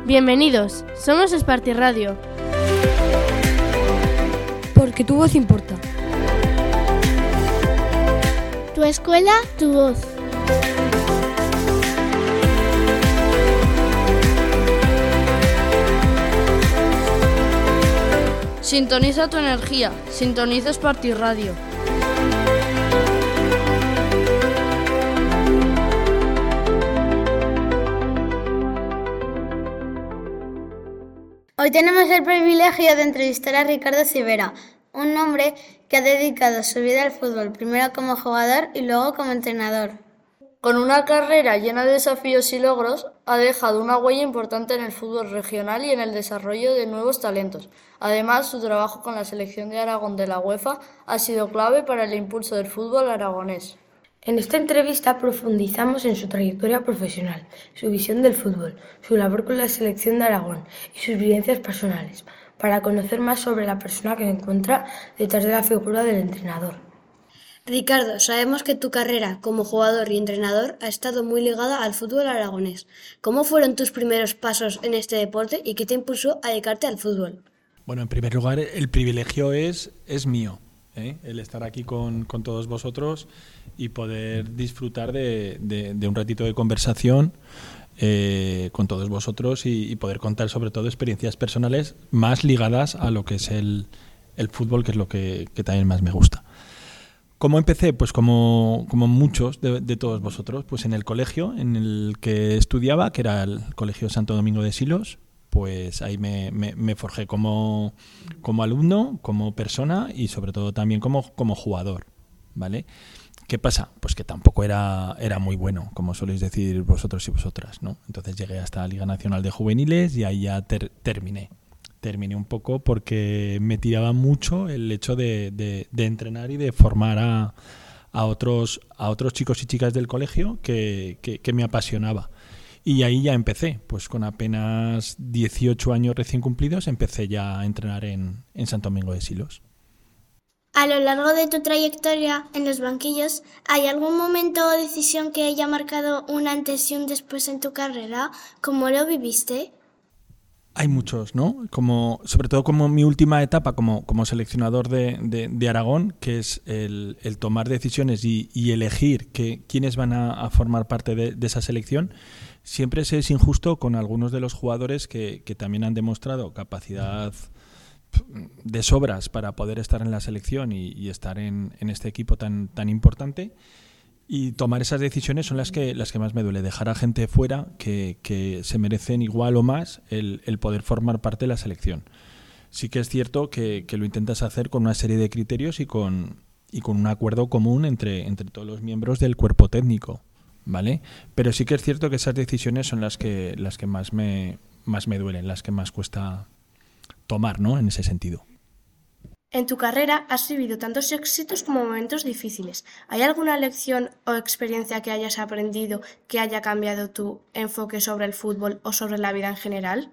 Bienvenidos, somos Esparti Radio. Porque tu voz importa. Tu escuela, tu voz. Sintoniza tu energía, sintoniza Esparti Radio. Hoy tenemos el privilegio de entrevistar a Ricardo Civera, un hombre que ha dedicado su vida al fútbol, primero como jugador y luego como entrenador. Con una carrera llena de desafíos y logros, ha dejado una huella importante en el fútbol regional y en el desarrollo de nuevos talentos. Además, su trabajo con la selección de Aragón de la UEFA ha sido clave para el impulso del fútbol aragonés. En esta entrevista profundizamos en su trayectoria profesional, su visión del fútbol, su labor con la selección de Aragón y sus vivencias personales, para conocer más sobre la persona que se encuentra detrás de la figura del entrenador. Ricardo, sabemos que tu carrera como jugador y entrenador ha estado muy ligada al fútbol aragonés. ¿Cómo fueron tus primeros pasos en este deporte y qué te impulsó a dedicarte al fútbol? Bueno, en primer lugar, el privilegio es mío, el estar aquí con todos vosotros y poder disfrutar de un ratito de conversación con todos vosotros y poder contar sobre todo experiencias personales más ligadas a lo que es el fútbol, que es lo que también más me gusta. ¿Cómo empecé? Pues como muchos de todos vosotros, pues en el colegio en el que estudiaba, que era el Colegio Santo Domingo de Silos, pues ahí me forjé como alumno, como persona y sobre todo también como jugador, ¿vale? ¿Qué pasa? Pues que tampoco era muy bueno, como soléis decir vosotros y vosotras, ¿no? Entonces llegué hasta la Liga Nacional de Juveniles y ahí ya terminé. Terminé un poco porque me tiraba mucho el hecho de entrenar y de formar a otros chicos y chicas del colegio que me apasionaba. Y ahí ya empecé, pues con apenas 18 años recién cumplidos, empecé ya a entrenar en Santo Domingo de Silos. A lo largo de tu trayectoria en los banquillos, ¿hay algún momento o decisión que haya marcado un antes y un después en tu carrera? ¿Cómo lo viviste? Hay muchos, ¿no? Sobre todo como mi última etapa como seleccionador de Aragón, que es el tomar decisiones y elegir quiénes van a formar parte de esa selección. Siempre se es injusto con algunos de los jugadores que también han demostrado capacidad de sobras para poder estar en la selección y estar en este equipo tan importante. Y tomar esas decisiones son las que más me duele. Dejar a gente fuera que se merecen igual o más el poder formar parte de la selección. Sí que es cierto que lo intentas hacer con una serie de criterios y con un acuerdo común entre todos los miembros del cuerpo técnico, ¿vale? Pero sí que es cierto que esas decisiones son las que más me duelen, las que más cuesta tomar, ¿no? En ese sentido. En tu carrera has vivido tantos éxitos como momentos difíciles. ¿Hay alguna lección o experiencia que hayas aprendido que haya cambiado tu enfoque sobre el fútbol o sobre la vida en general?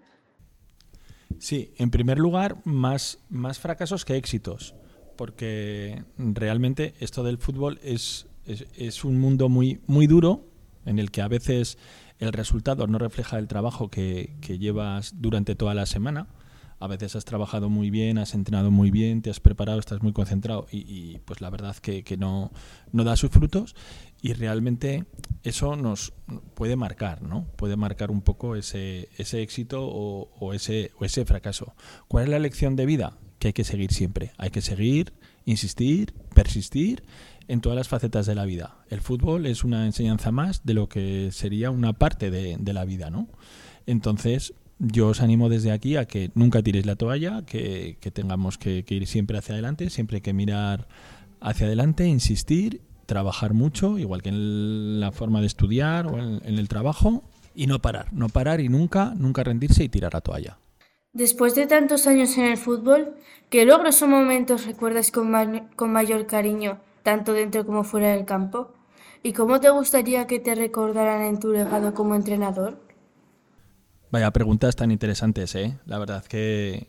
Sí, en primer lugar, más fracasos que éxitos, porque realmente esto del fútbol es un mundo muy, muy duro, en el que a veces el resultado no refleja el trabajo que llevas durante toda la semana. A veces has trabajado muy bien, has entrenado muy bien, te has preparado, estás muy concentrado y pues la verdad que no da sus frutos y realmente eso nos puede marcar, ¿no? Puede marcar un poco ese éxito o ese fracaso. ¿Cuál es la lección de vida? Que hay que seguir siempre. Hay que seguir, insistir, persistir en todas las facetas de la vida. El fútbol es una enseñanza más de lo que sería una parte de la vida, ¿no? Entonces, yo os animo desde aquí a que nunca tiréis la toalla, que tengamos que ir siempre hacia adelante, siempre hay que mirar hacia adelante, insistir, trabajar mucho, igual que en la forma de estudiar o en el trabajo, y no parar y nunca rendirse y tirar la toalla. Después de tantos años en el fútbol, ¿qué logros o momentos recuerdas con mayor cariño, tanto dentro como fuera del campo? ¿Y cómo te gustaría que te recordaran en tu legado como entrenador? Vaya preguntas tan interesantes, ¿eh? La verdad que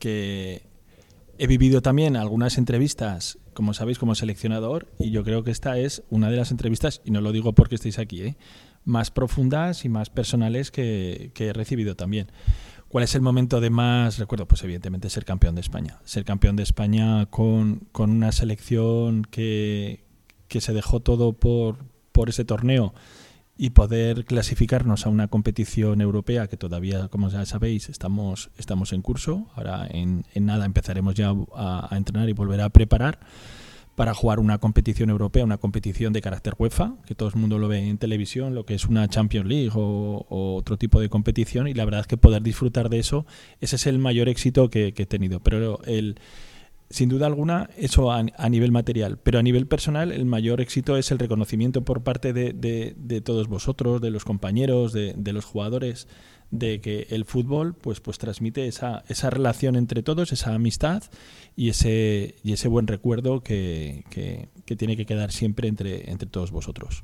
he vivido también algunas entrevistas, como sabéis, como seleccionador, y yo creo que esta es una de las entrevistas, y no lo digo porque estéis aquí, más profundas y más personales que he recibido también. ¿Cuál es el momento de más recuerdo? Pues evidentemente ser campeón de España. Ser campeón de España con una selección que se dejó todo por ese torneo y poder clasificarnos a una competición europea que todavía, como ya sabéis, estamos en curso. Ahora en nada empezaremos ya a entrenar y volver a preparar para jugar una competición europea, una competición de carácter UEFA, que todo el mundo lo ve en televisión, lo que es una Champions League o otro tipo de competición, y la verdad es que poder disfrutar de eso, ese es el mayor éxito que he tenido. Pero sin duda alguna, eso a nivel material, pero a nivel personal el mayor éxito es el reconocimiento por parte de todos vosotros, de los compañeros, de los jugadores, de que el fútbol pues transmite esa relación entre todos, esa amistad y ese buen recuerdo que tiene que quedar siempre entre todos vosotros.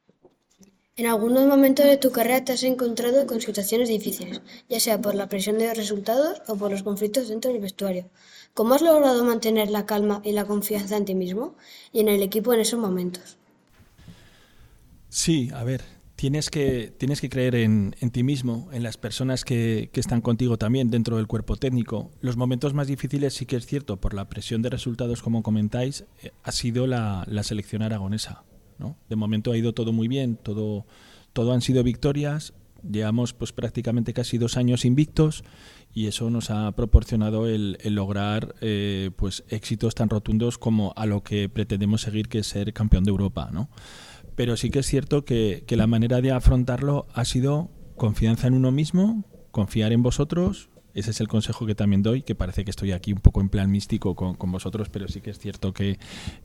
En algunos momentos de tu carrera te has encontrado con situaciones difíciles, ya sea por la presión de los resultados o por los conflictos dentro del vestuario. ¿Cómo has logrado mantener la calma y la confianza en ti mismo y en el equipo en esos momentos? Sí, a ver, tienes que creer en ti mismo, en las personas que están contigo también dentro del cuerpo técnico. Los momentos más difíciles, sí que es cierto, por la presión de resultados, como comentáis, ha sido la selección aragonesa, ¿no? De momento ha ido todo muy bien, todo han sido victorias. Llevamos pues prácticamente casi 2 años invictos y eso nos ha proporcionado el lograr pues éxitos tan rotundos como a lo que pretendemos seguir, que es ser campeón de Europa, ¿no? Pero sí que es cierto que la manera de afrontarlo ha sido confianza en uno mismo, confiar en vosotros. Ese es el consejo que también doy, que parece que estoy aquí un poco en plan místico con vosotros, pero sí que es cierto que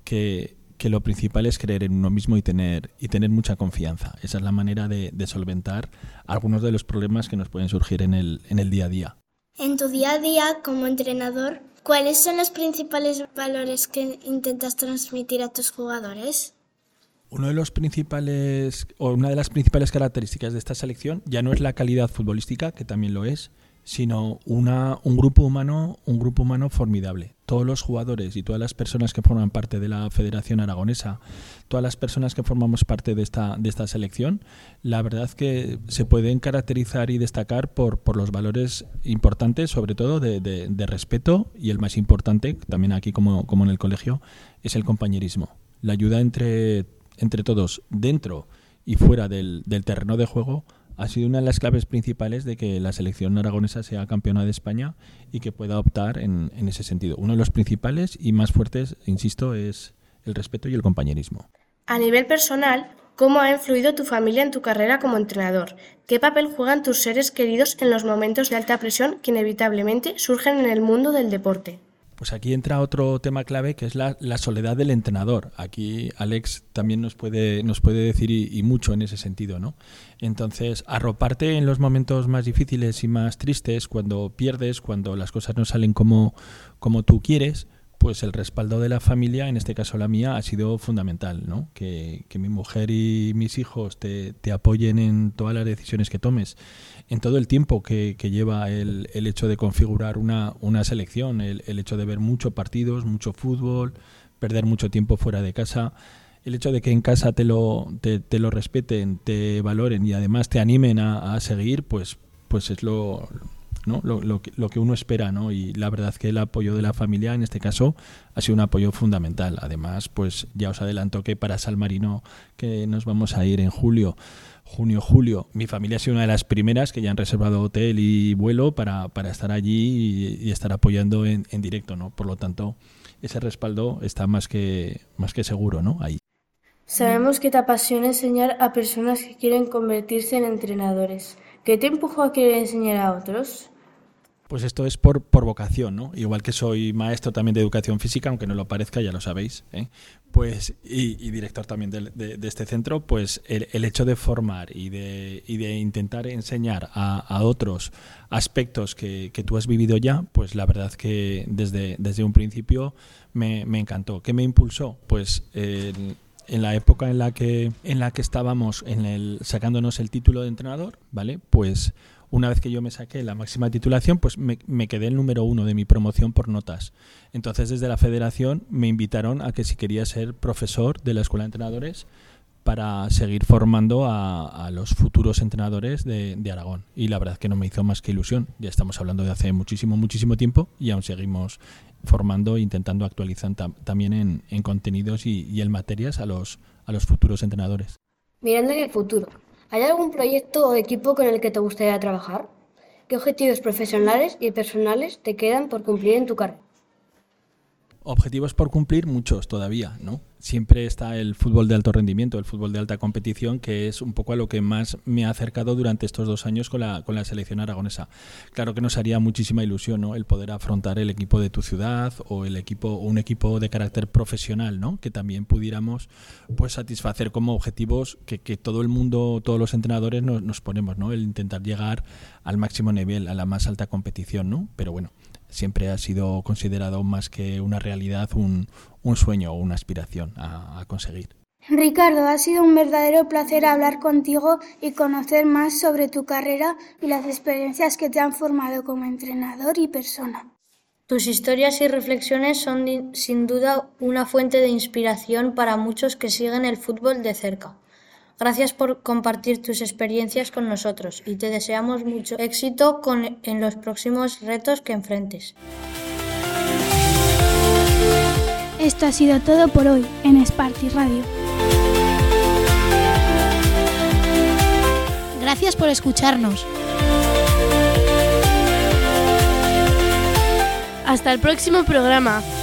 lo principal es creer en uno mismo y tener mucha confianza. Esa es la manera de solventar algunos de los problemas que nos pueden surgir en el día a día. En tu día a día como entrenador, ¿cuáles son los principales valores que intentas transmitir a tus jugadores? Una de las principales características de esta selección ya no es la calidad futbolística, que también lo es, sino un grupo humano formidable. Todos los jugadores y todas las personas que forman parte de la Federación Aragonesa, todas las personas que formamos parte de esta selección, la verdad que se pueden caracterizar y destacar por los valores importantes, sobre todo de respeto, y el más importante, también aquí como en el colegio, es el compañerismo. La ayuda entre todos, dentro y fuera del terreno de juego, ha sido una de las claves principales de que la selección aragonesa sea campeona de España y que pueda optar en ese sentido. Uno de los principales y más fuertes, insisto, es el respeto y el compañerismo. A nivel personal, ¿cómo ha influido tu familia en tu carrera como entrenador? ¿Qué papel juegan tus seres queridos en los momentos de alta presión que inevitablemente surgen en el mundo del deporte? Pues aquí entra otro tema clave, que es la soledad del entrenador. Aquí Alex también nos puede decir y mucho en ese sentido, ¿no? Entonces, arroparte en los momentos más difíciles y más tristes, cuando pierdes, cuando las cosas no salen como tú quieres, pues el respaldo de la familia, en este caso la mía, ha sido fundamental, ¿no? Que mi mujer y mis hijos te apoyen en todas las decisiones que tomes, en todo el tiempo que lleva el hecho de configurar una selección, el hecho de ver muchos partidos, mucho fútbol, perder mucho tiempo fuera de casa, el hecho de que en casa te lo respeten, te valoren y además te animen a seguir, pues es lo que uno espera, ¿no? Y la verdad que el apoyo de la familia en este caso ha sido un apoyo fundamental. Además, pues ya os adelanto que para San Marino, que nos vamos a ir en junio, julio, mi familia ha sido una de las primeras que ya han reservado hotel y vuelo para estar allí y estar apoyando en directo, ¿no? Por lo tanto, ese respaldo está más que seguro, ¿no? Ahí. Sabemos que te apasiona enseñar a personas que quieren convertirse en entrenadores. ¿Qué te empujó a querer enseñar a otros? Pues esto es por vocación, ¿no? Igual que soy maestro también de educación física, aunque no lo parezca, ya lo sabéis, ¿eh? Pues y director también de este centro, pues el hecho de formar y de intentar enseñar a otros aspectos que tú has vivido ya, pues la verdad que desde un principio me encantó. ¿Qué me impulsó? Pues en la época en la que estábamos sacándonos el título de entrenador, ¿vale? Pues una vez que yo me saqué la máxima titulación, pues me quedé el número 1 de mi promoción por notas. Entonces, desde la federación me invitaron a que si quería ser profesor de la Escuela de Entrenadores para seguir formando a los futuros entrenadores de Aragón. Y la verdad que no me hizo más que ilusión. Ya estamos hablando de hace muchísimo tiempo y aún seguimos formando e intentando actualizar también en contenidos y en materias a los futuros entrenadores. Mirando en el futuro, ¿hay algún proyecto o equipo con el que te gustaría trabajar? ¿Qué objetivos profesionales y personales te quedan por cumplir en tu carrera? Objetivos por cumplir, muchos todavía, ¿no? Siempre está el fútbol de alto rendimiento, el fútbol de alta competición, que es un poco a lo que más me ha acercado durante estos 2 años con la selección aragonesa. Claro que nos haría muchísima ilusión, ¿no?, el poder afrontar el equipo de tu ciudad o un equipo de carácter profesional, ¿no?, que también pudiéramos pues satisfacer como objetivos que todo el mundo, todos los entrenadores nos ponemos, ¿no?, el intentar llegar al máximo nivel, a la más alta competición, ¿no? Pero bueno, siempre ha sido considerado más que una realidad, un sueño o una aspiración a conseguir. Ricardo, ha sido un verdadero placer hablar contigo y conocer más sobre tu carrera y las experiencias que te han formado como entrenador y persona. Tus historias y reflexiones son sin duda una fuente de inspiración para muchos que siguen el fútbol de cerca. Gracias por compartir tus experiencias con nosotros y te deseamos mucho éxito en los próximos retos que enfrentes. Esto ha sido todo por hoy en Sparty Radio. Gracias por escucharnos. Hasta el próximo programa.